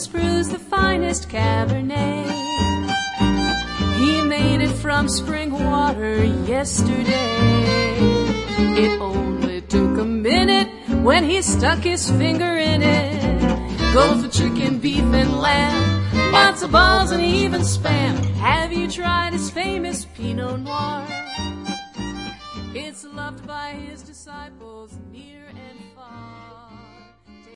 Ernest brews the finest Cabernet. He made it from spring water yesterday. It only took a minute when he stuck his finger in it. Goes for chicken, beef, and lamb, lots of balls and even Spam. Have you tried his famous Pinot Noir? It's loved by his disciples near and far.